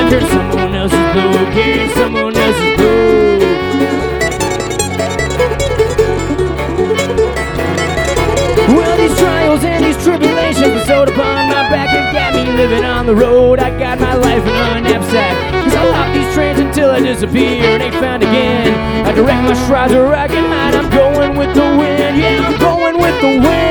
Turn someone else's blue again, someone else's blue. Well, these trials and these tribulations bestowed upon my back have got me living on the road. I got my life in a knapsack, 'cause I lock these trains until I disappear and ain't found again. I direct my strides where I can hide. I'm going with the wind, yeah, I'm going with the wind.